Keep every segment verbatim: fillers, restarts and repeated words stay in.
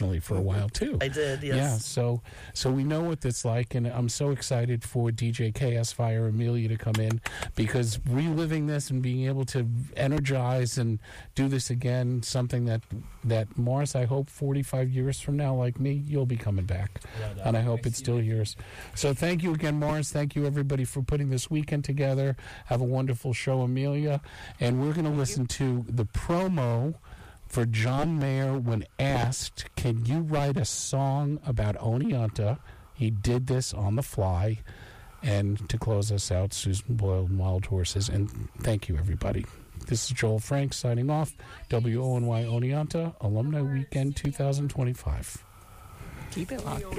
internationally for a while too. I did, yes. Yeah, so so we know what it's like, and I'm so excited for D J K S Fire Amelia to come in, because reliving this and being able to energize and do this again, something that that Morris, I hope forty-five years from now, like me, you'll be coming back, yeah, and I hope it's still yours. So thank you again, Morris. Thank you everybody for putting this weekend together. Have a wonderful show, Amelia, and we're going to listen to the promo for John Mayer when asked, can you write a song about Oneonta? He did this on the fly. And to close us out, Susan Boyle and Wild Horses. And thank you, everybody. This is Joel Frank signing off. W O N Y Oneonta, Alumni Weekend twenty twenty-five. Keep it locked.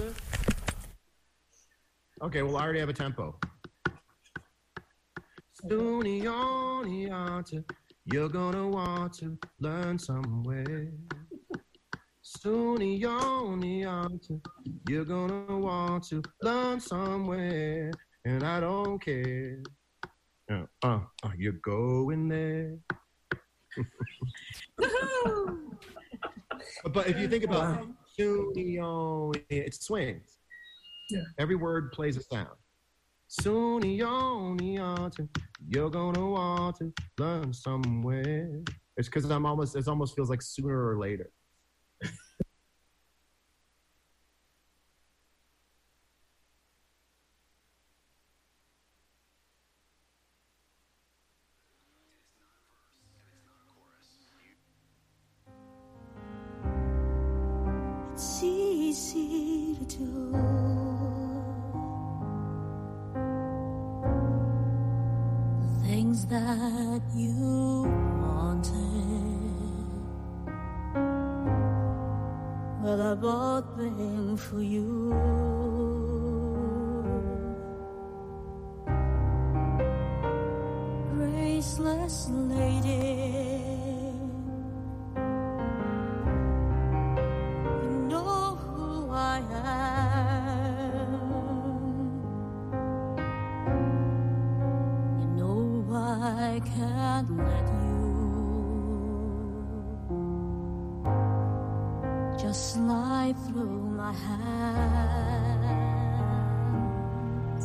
Okay, well, I already have a tempo. Stony Oneonta, you're gonna want to learn somewhere. Stony Oneonta, you're gonna want to learn somewhere, and I don't care. Uh, uh, uh you're going there. But if you think about Stony Oneonta, it swings. Yeah. Every word plays a sound. Stony Oneonta, you're gonna want to learn somewhere. It's because I'm almost. It almost feels like sooner or later. It's easy to do. Things that you wanted, well, I bought them for you. Graceless lady, you know who I am. You know I can't let you just slide through my hands.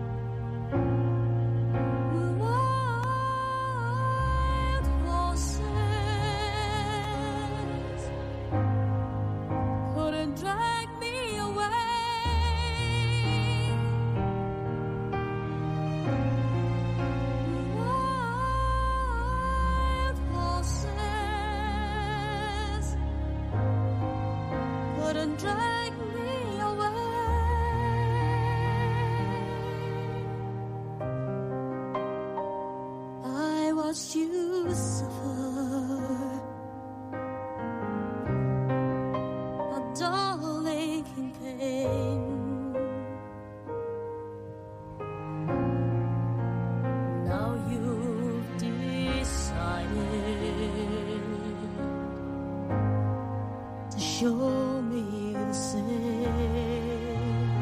Wild horses couldn't drag me away. Wild horses couldn't drag me away. I watched you suffer, a dull aching pain. Now you've decided to show me the same.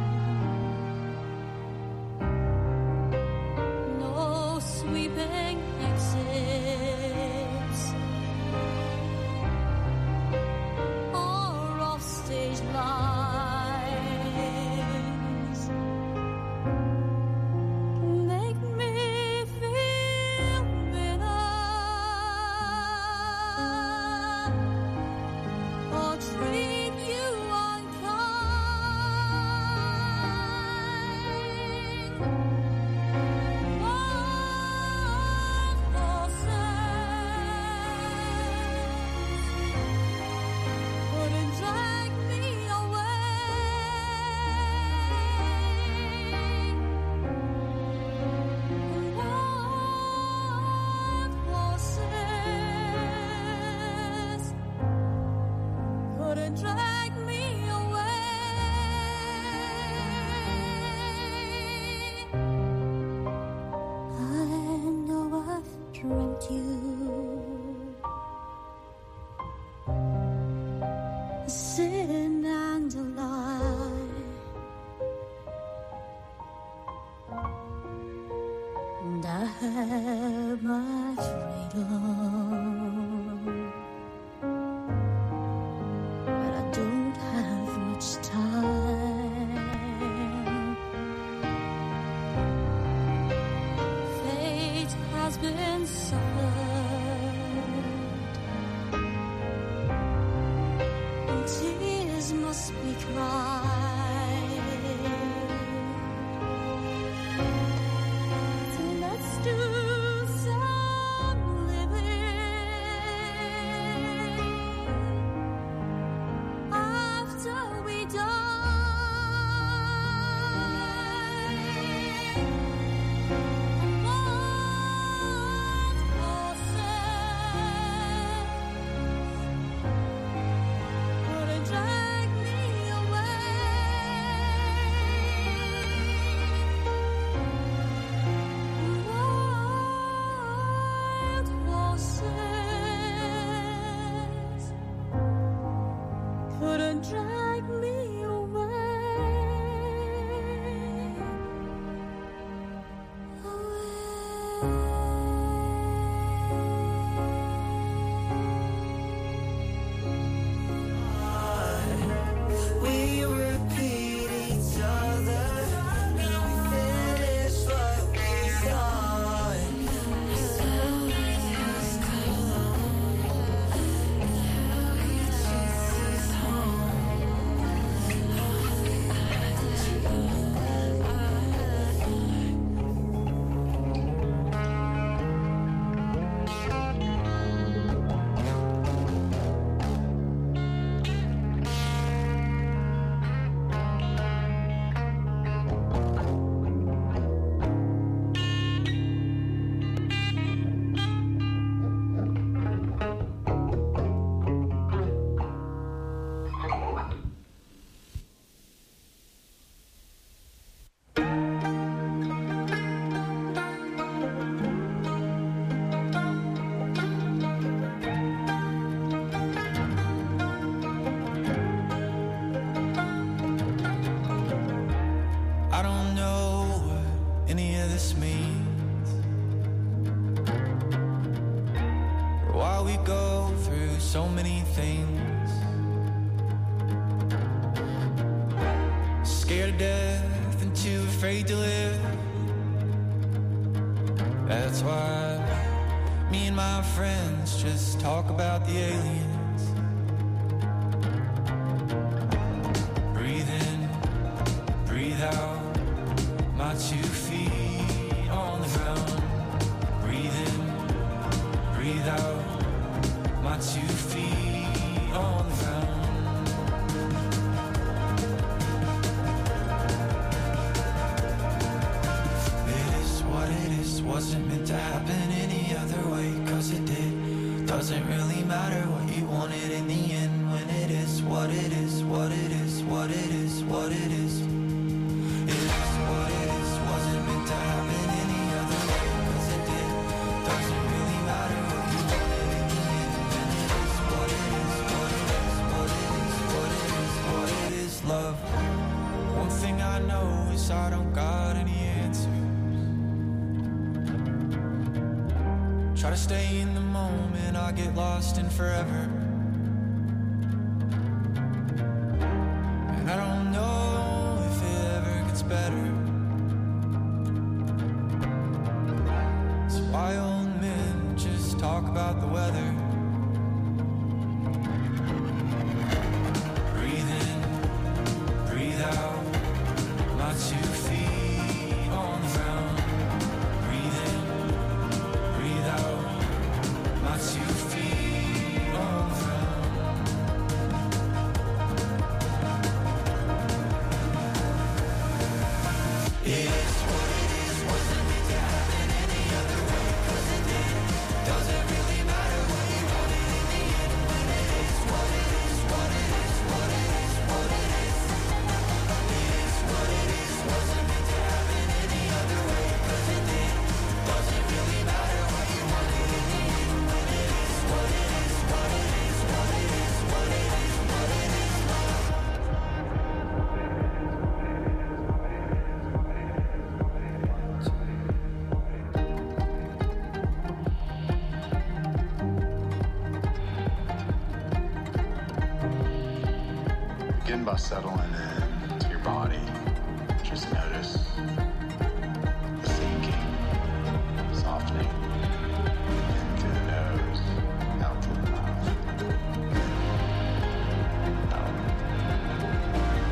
No sweeping exits or off-stage lines can make me feel bitter or treat you unkind. Wild horses couldn't drag me away. Wild horses couldn't drag me away. I know I've dreamt you a sin and a lie, and I have my freedom, but I don't try. So let's do some living after we die. What horses couldn't drag me away. Wild horses couldn't drag me We repeat each other. We finish what we start. I don't know what any of this means, or why we go through so many things. Scared of death and too afraid to live. That's why me and my friends just talk about the aliens. Breathe in, breathe out. My two feet on the ground. Breathe in, breathe out. My two feet on the ground. It is what it is. Wasn't meant to happen any other way, 'cause it did. Doesn't really matter what you wanted in the end, when it is what it is, what it is, what it is, what it is. It is what it is, wasn't meant to happen any other way, 'cause it did. Doesn't really matter what you wanted in the end, when it is what it is, what it is, what it is, what it is, what it is, love. One thing I know is I don't got any answers. Try to stay in the moment, I get lost in forever. And I don't know if it ever gets better. It's why old men just talk about the weather. Breathe in, breathe out. My two feet on the ground. Breathe in, breathe out. My two feet on the ground. It is what it is, wasn't meant to happen any other way, 'cause it did. Doesn't really matter what you wanted in the end, when it is what it is, what it is, what it is, what it is. It is what it is, wasn't meant to happen any other way, 'cause it did. Doesn't really matter what you wanted in the end, when it is what it is, what it is, what it is, what it is, what it is, love. Begin by settling in to your body. Just notice the sinking, softening, in through the nose, out through the mouth. Out.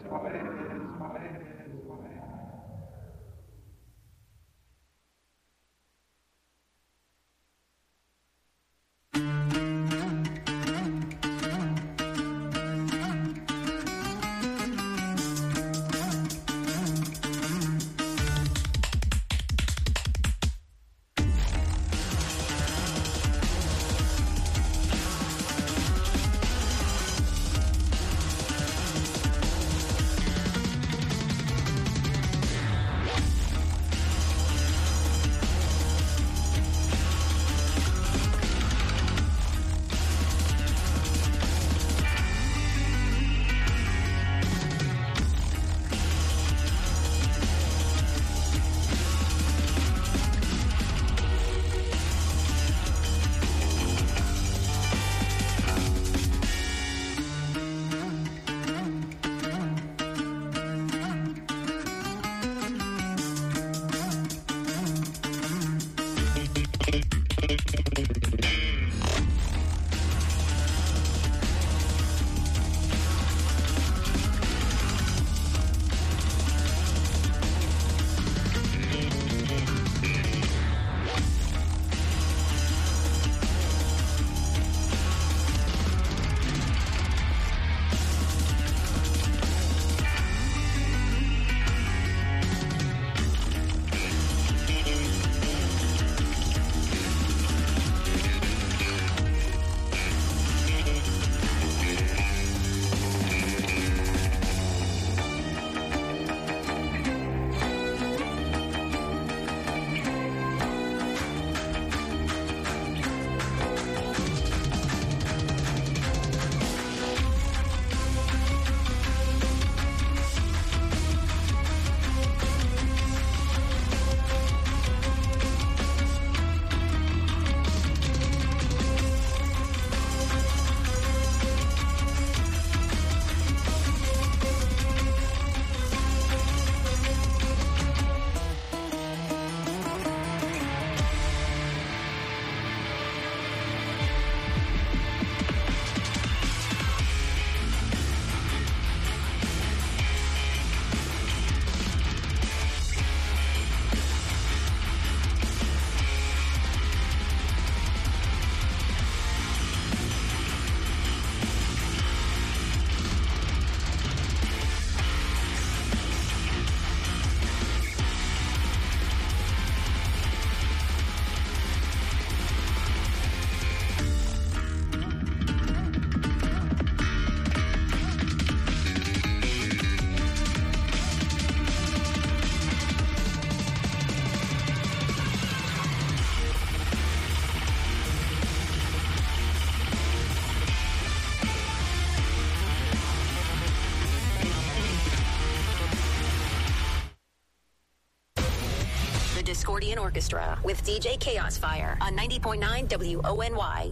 Discordian Orchestra with D J Chaos Fire on ninety point nine W O N Y.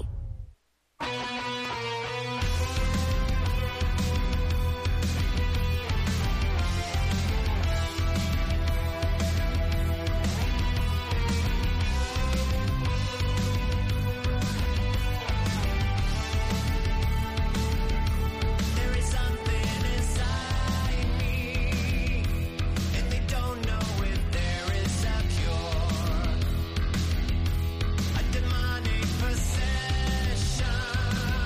Demonic possession.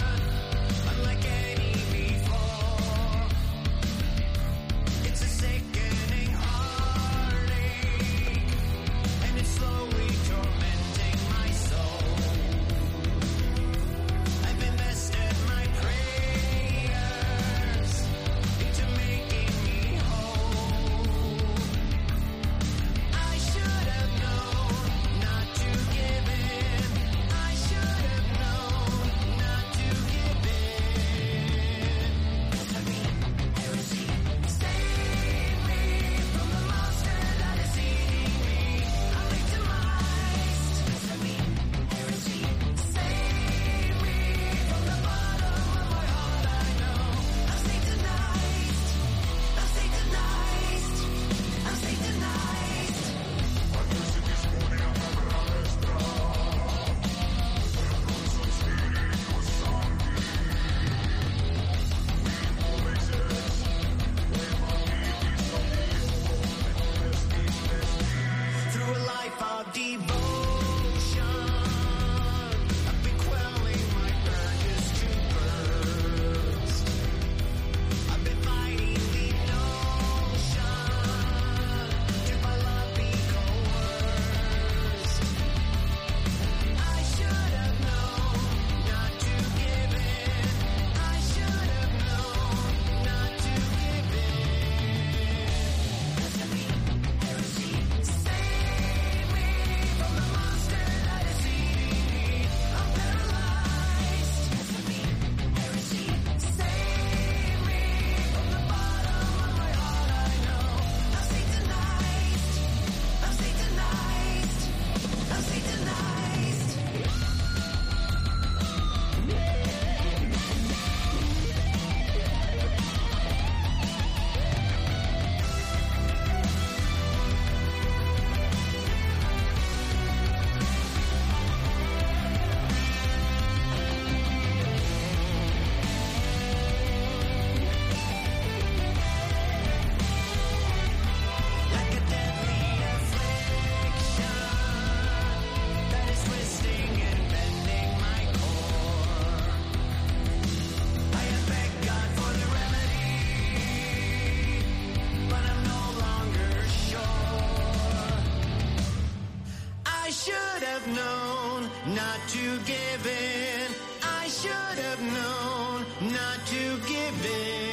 I should have known not to give in. I should have known not to give in.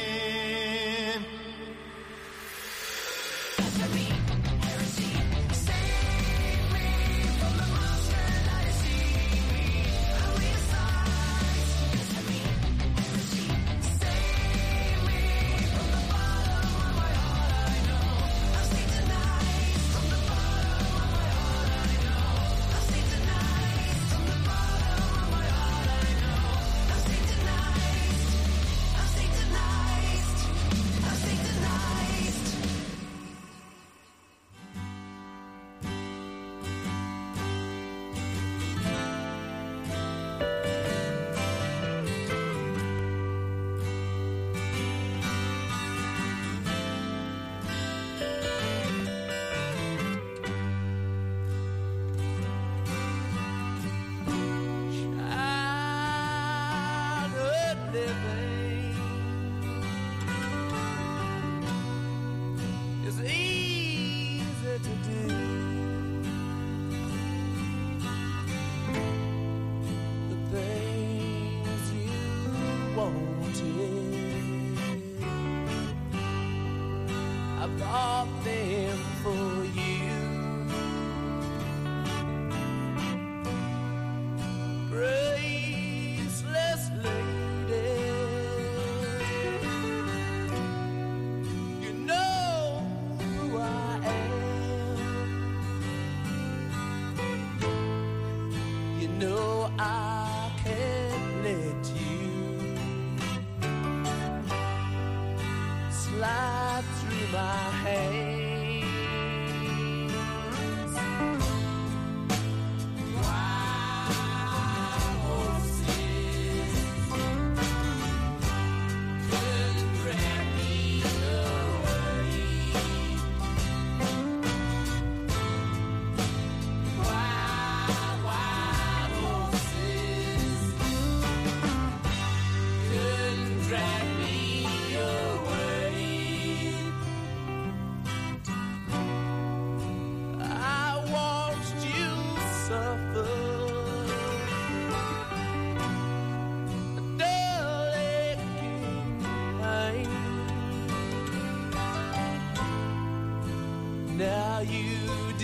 Now you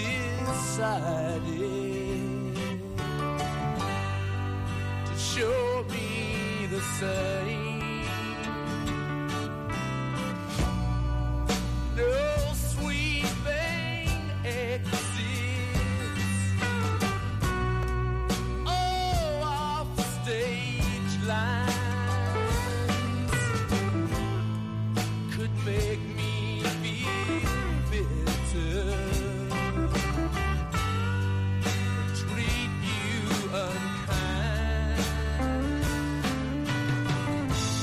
decided to show me the same. No sweet thing exists. Oh, off the stage lines could make me feel bitter. Treat you unkind.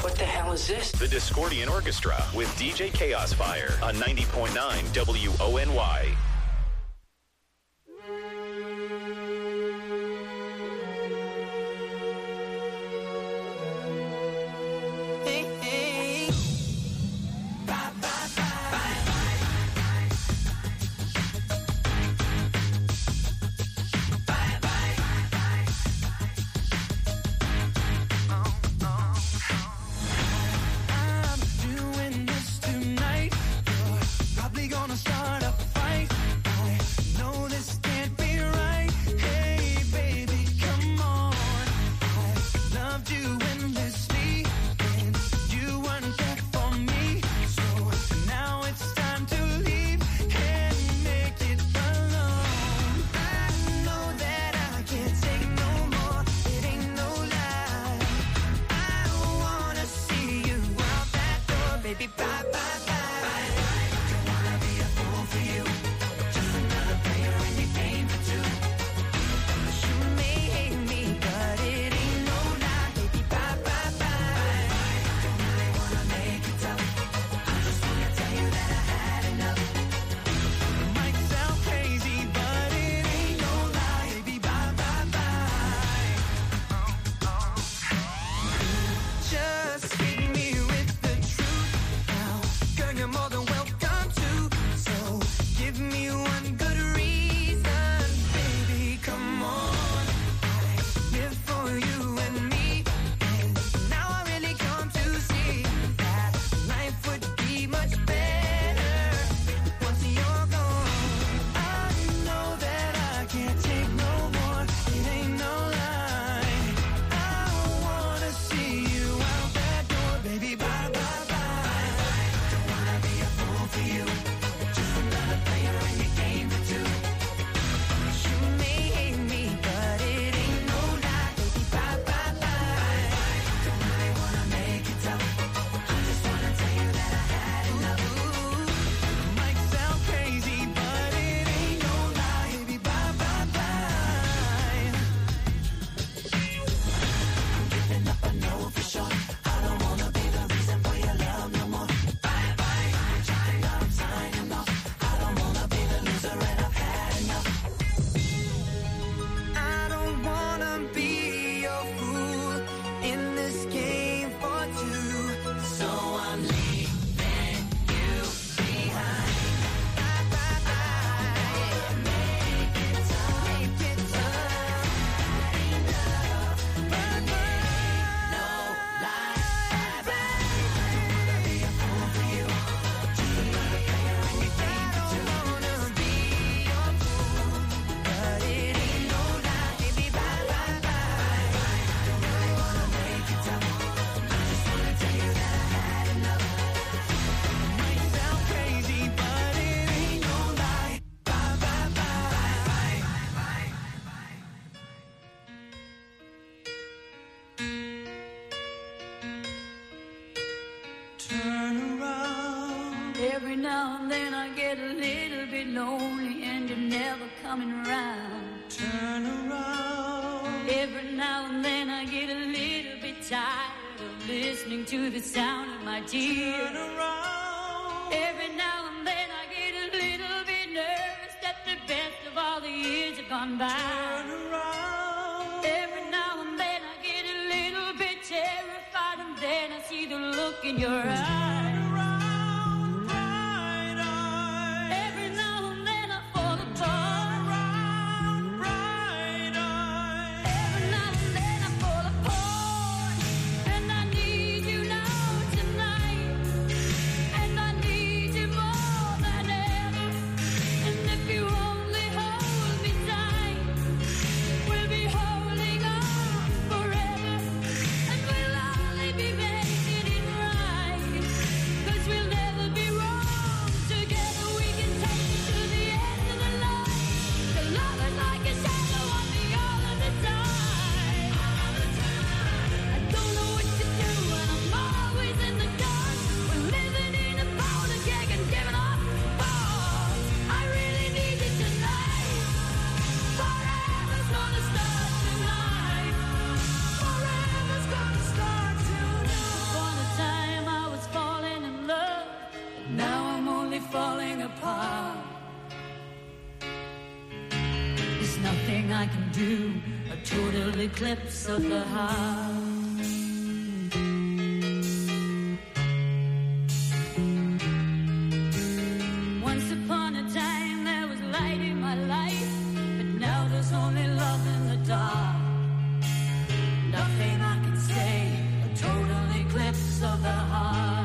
What the hell is this? The Discordian Orchestra with D J Chaos Fire on ninety point nine W O N Y. Every now and then I get a little bit lonely and you're never coming around. Turn around. Every now and then I get a little bit tired of listening to the sound of my tears. Turn around. Every now and then I get a little bit nervous that the best of all the years have gone by. Turn around. Every now and then I get a little bit terrified and then I see the look in your eyes. do a total eclipse of the heart. Once upon a time there was light in my life, but now there's only love in the dark. Nothing I can say, a total eclipse of the heart.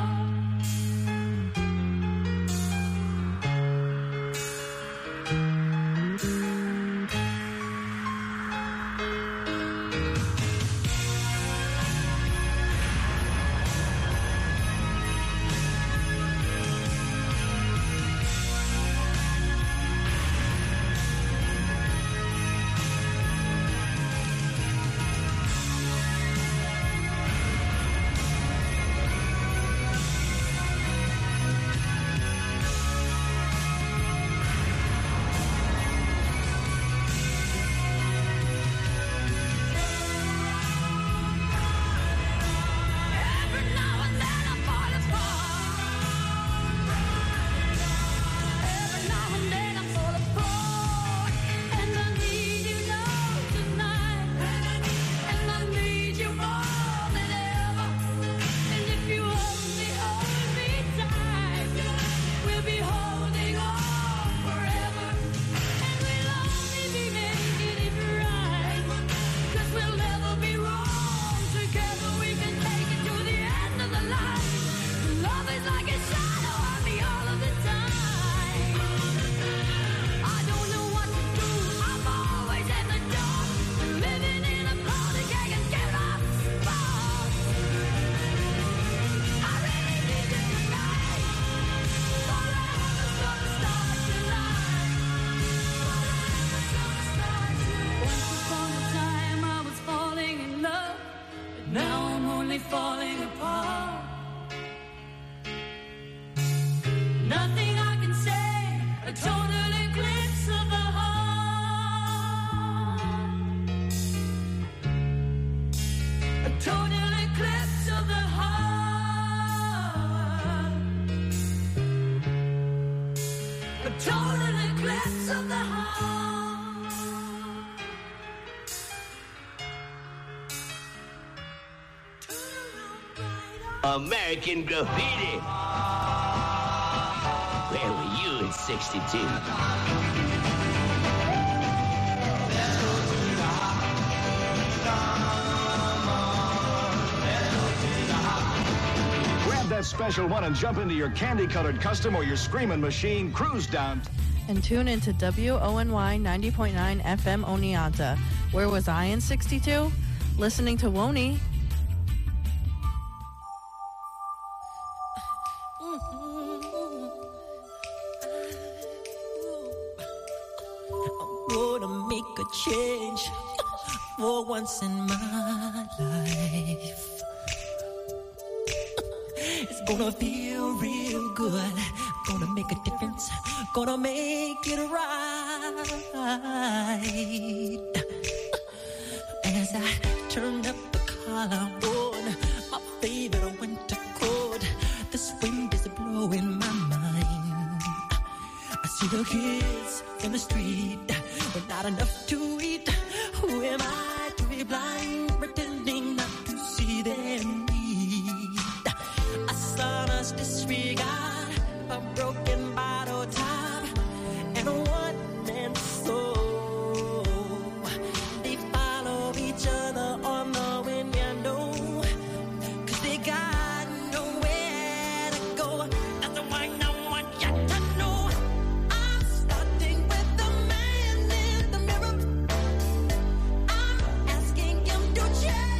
American Graffiti. Where were you in sixty-two? Grab that special one and jump into your candy-colored custom or your screaming machine. Cruise down. And tune into W O N Y ninety point nine F M Oneonta. Where was I in sixty-two? Listening to Woney. Change for once in my life. It's gonna feel real good. Gonna make a difference. Gonna make it right. As I turn up the collar on my favorite winter coat, this wind is blowing my mind. I see the kids in the street with not enough to eat. Who am I to be blind, pretending not to see their need? A son's disregard, a broken bottle top, and a one-man soul. They follow each other on the wind, you know, 'cause they got nowhere to go. That's the one I want you to know. I'm starting with the man in the mirror. I'm asking him to change.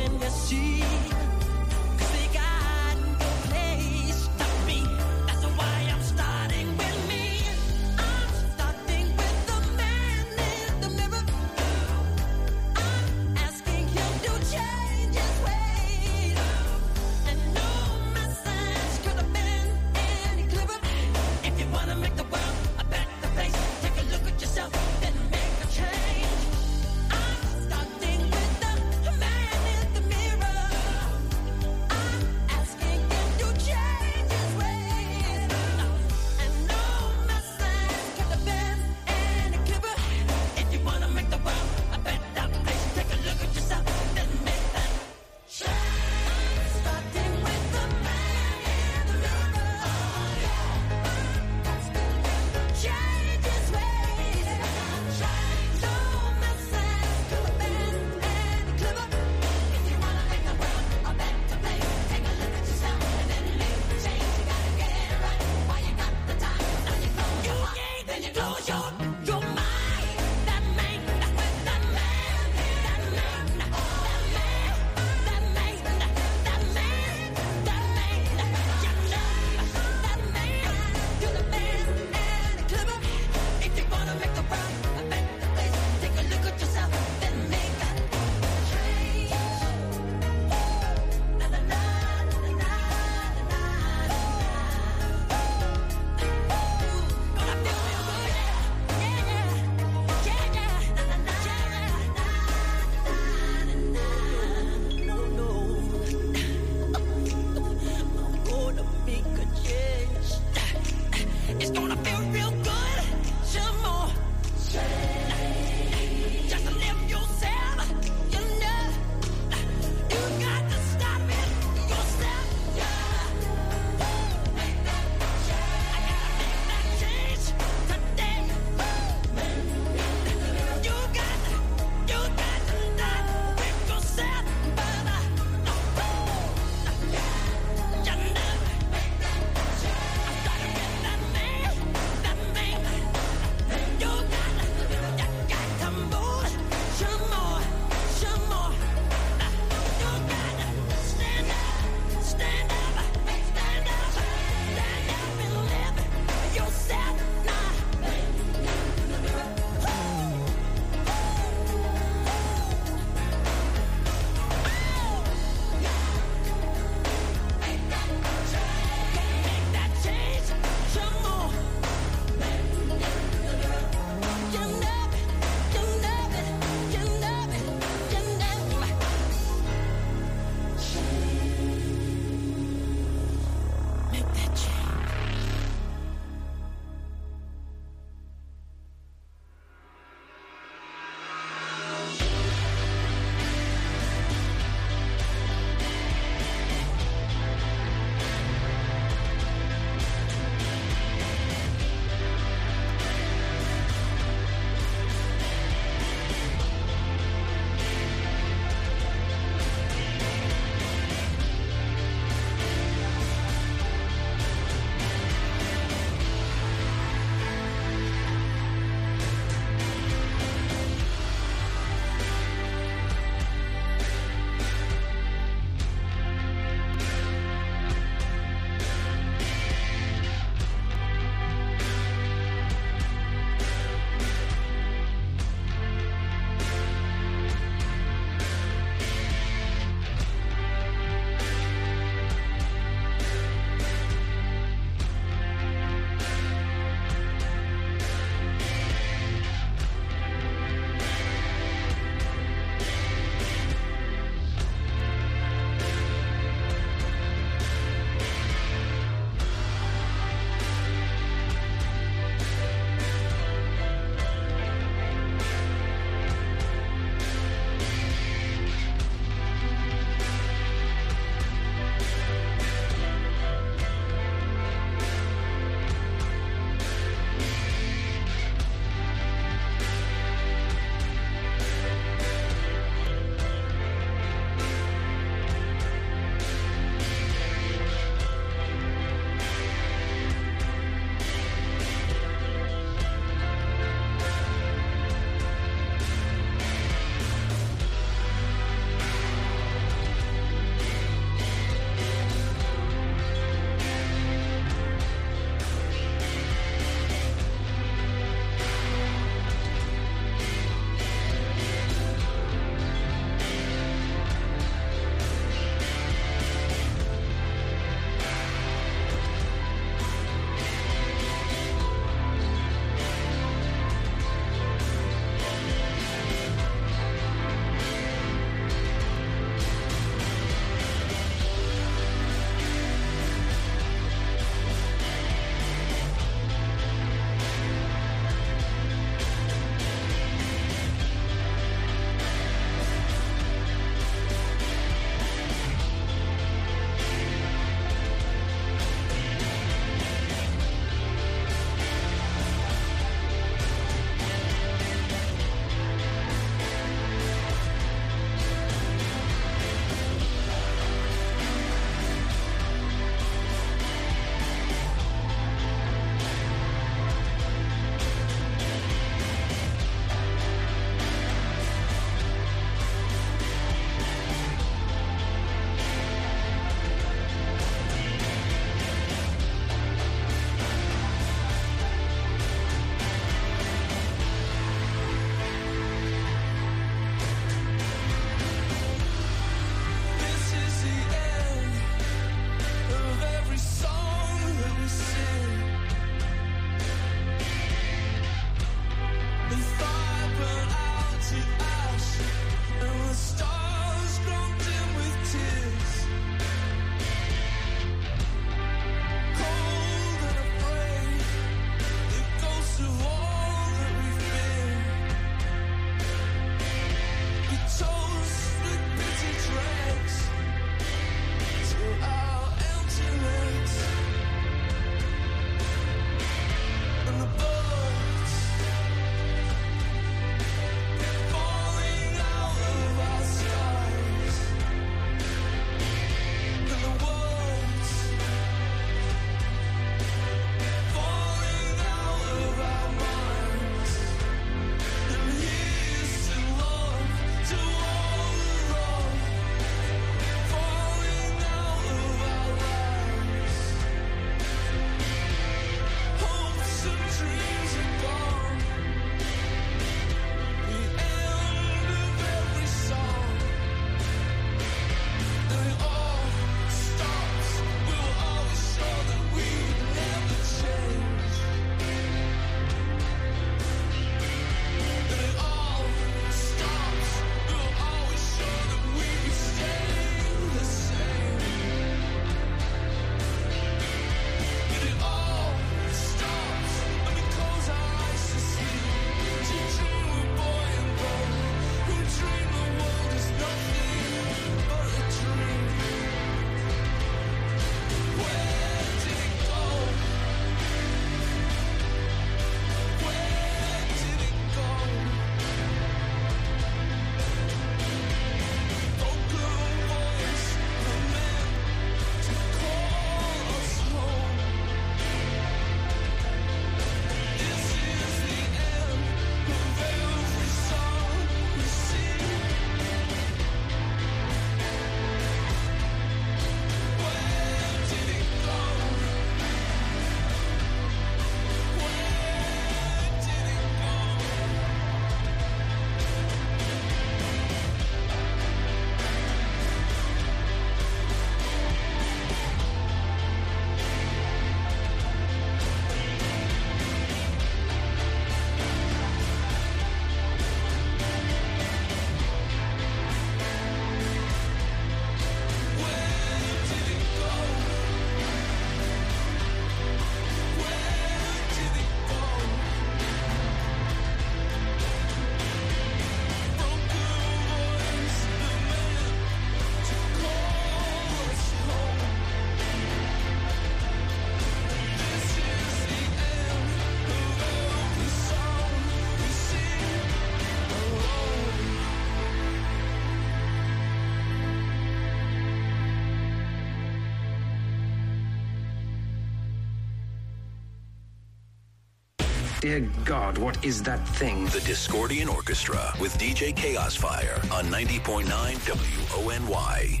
Dear God, what is that thing? The Discordian Orchestra with D J Chaos Fire on ninety point nine W O N Y.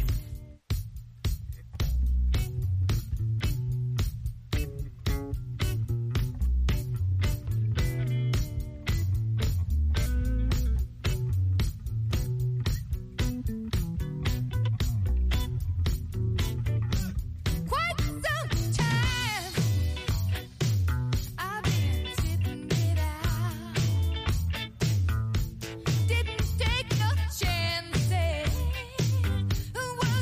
Didn't take no chances.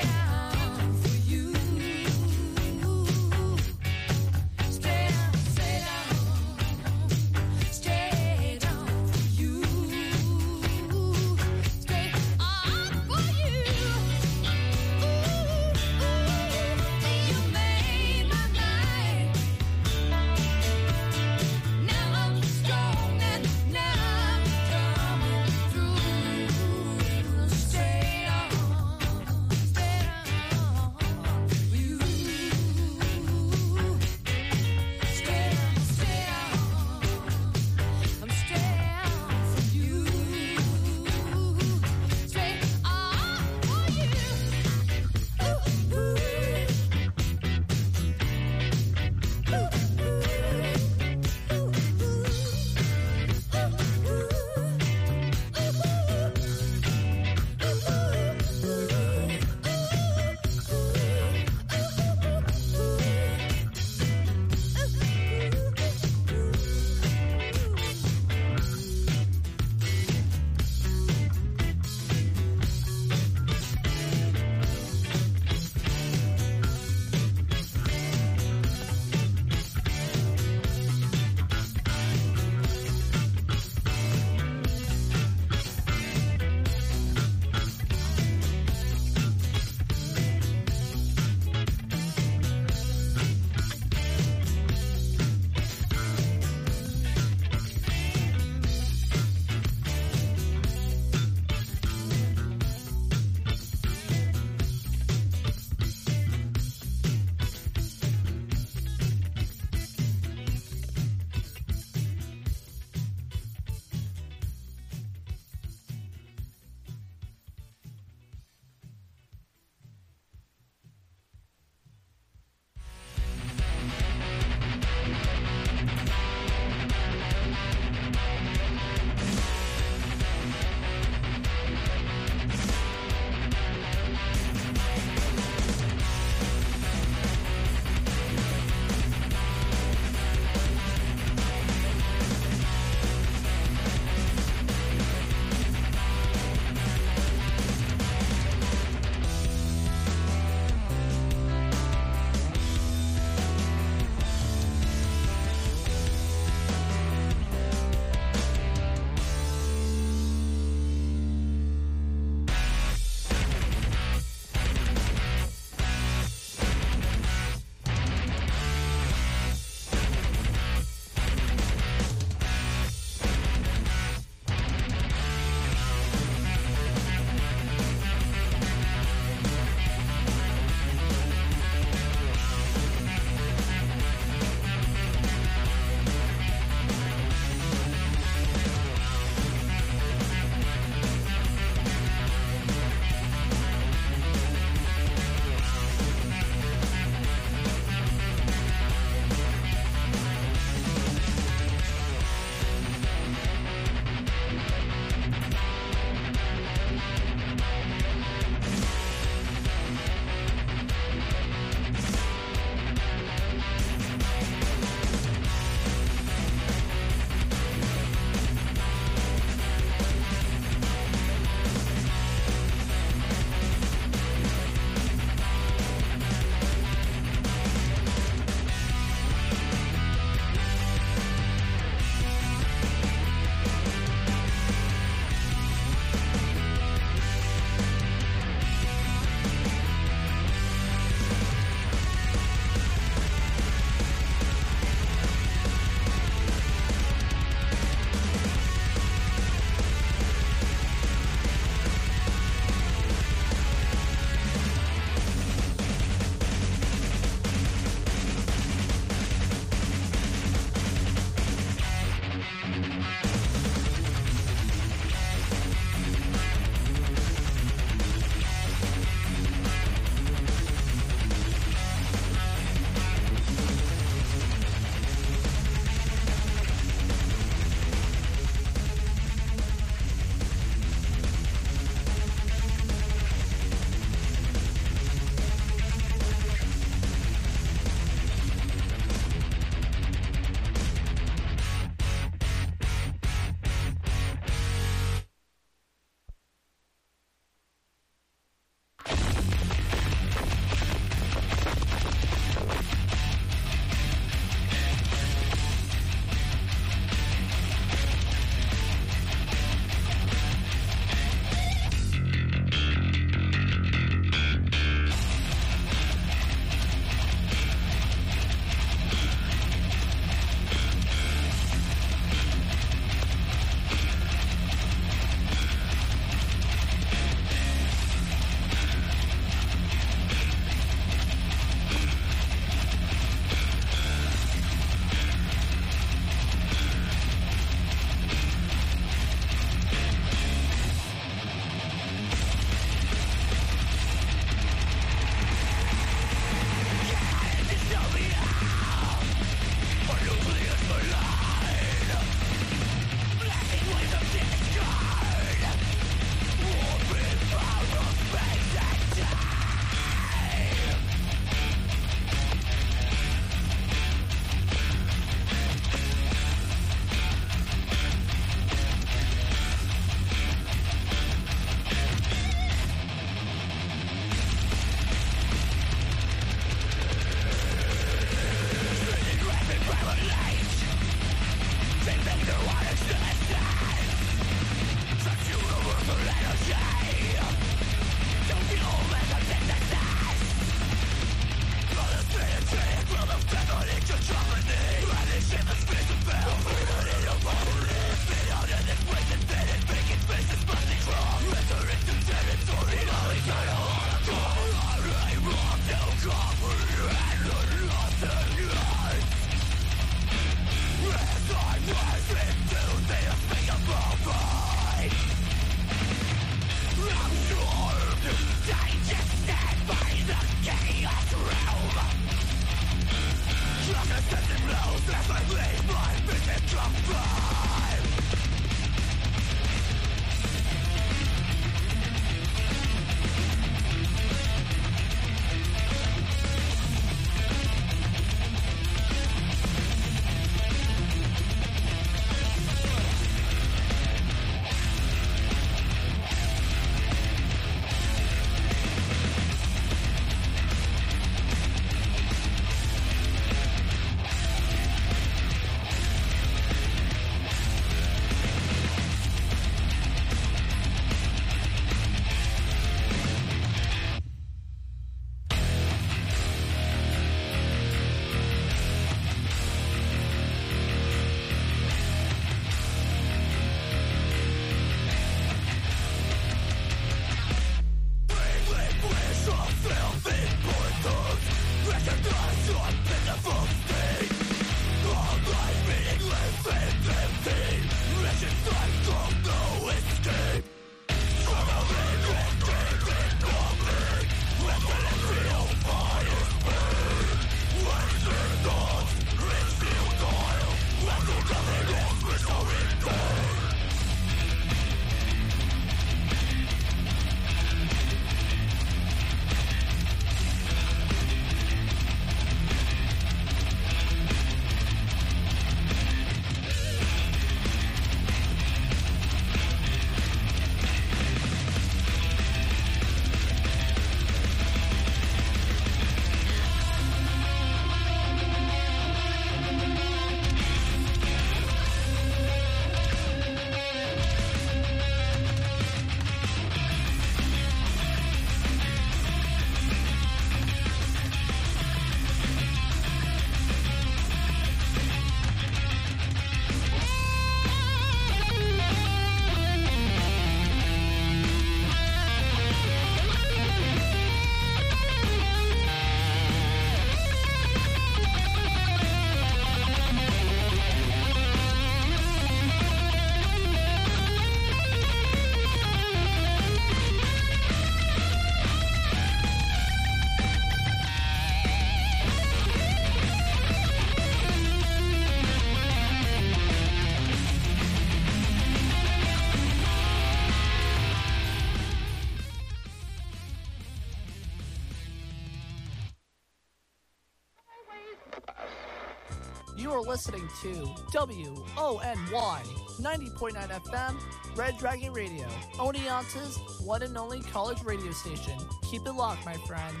listening to W O N Y ninety point nine F M, Red Dragon Radio, Oneonta's one and only college radio station. Keep it locked, my friends.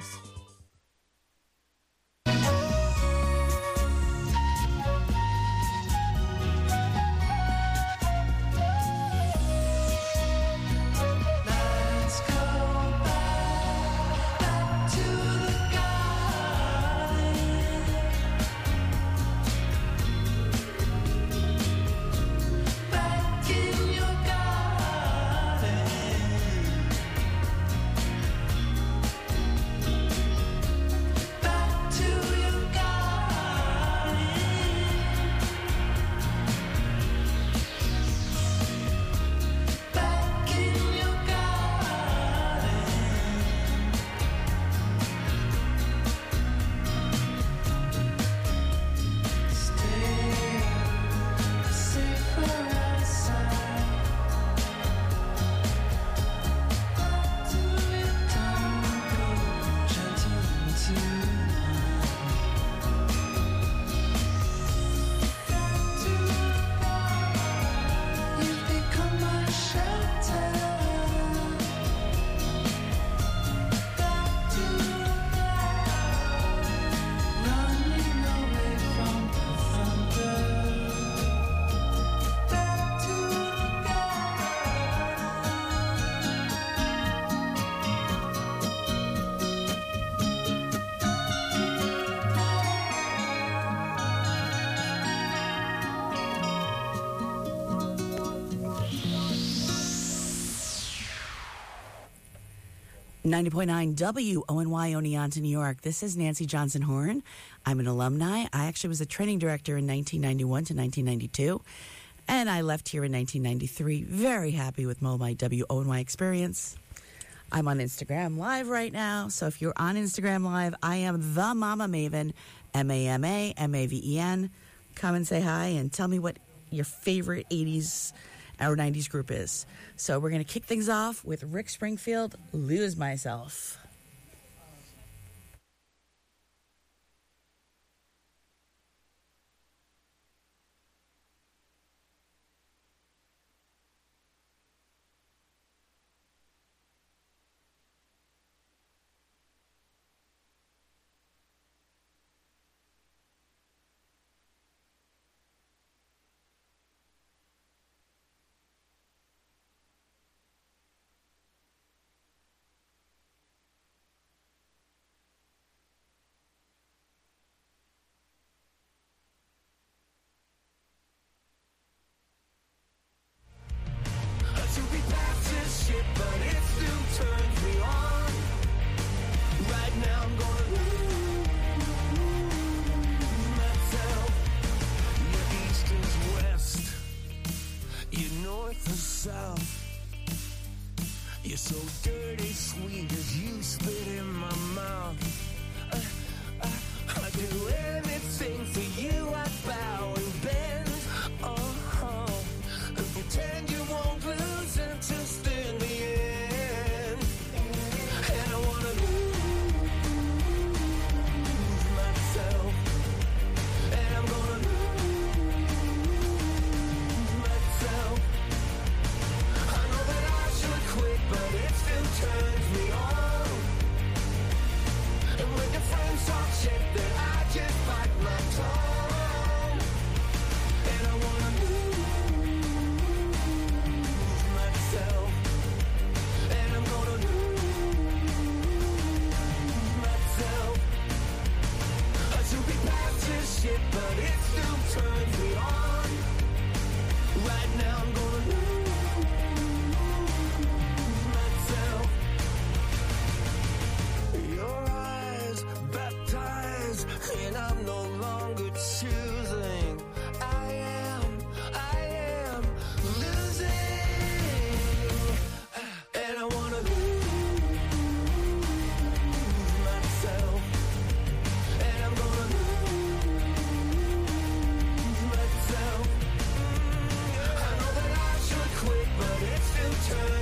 ninety point nine W O N Y Oneonta, New York. This is Nancy Johnson Horn. I'm an alumni. I actually was a training director in nineteen ninety-one to nineteen ninety-two, and I left here in nineteen ninety-three. Very happy with my W O N Y experience. I'm on Instagram Live right now, so if you're on Instagram Live, I am the Mama Maven, M A M A M A V E N. Come and say hi and tell me what your favorite eighties or nineties group is. So we're going to kick things off with Rick Springfield, Lose Myself. Turn